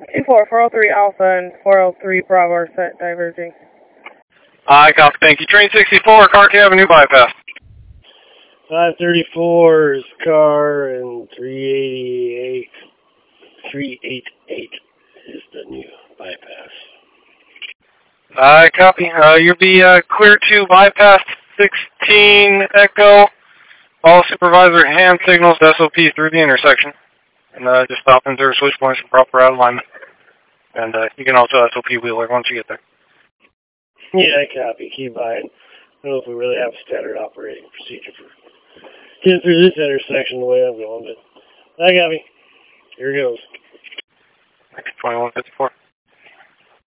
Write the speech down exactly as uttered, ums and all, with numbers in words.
two four, four oh three Alpha and four oh three Bravo are set diverging. I copy, thank you. Train sixty-four, Clark Avenue bypass. five thirty-four is car and three eighty-eight, three eighty-eight is the new bypass. I copy. Uh, you'll be uh, clear to bypass sixteen Echo. All supervisor hand signals to S O P through the intersection. And uh, just stop and observe switch points for proper out alignment. And uh, you can also S O P wheeler once you get there. Yeah, I copy. Keep by it. I don't know if we really have a standard operating procedure for getting through this intersection the way I'm going, but I copy. Here goes. twenty-one fifty-four.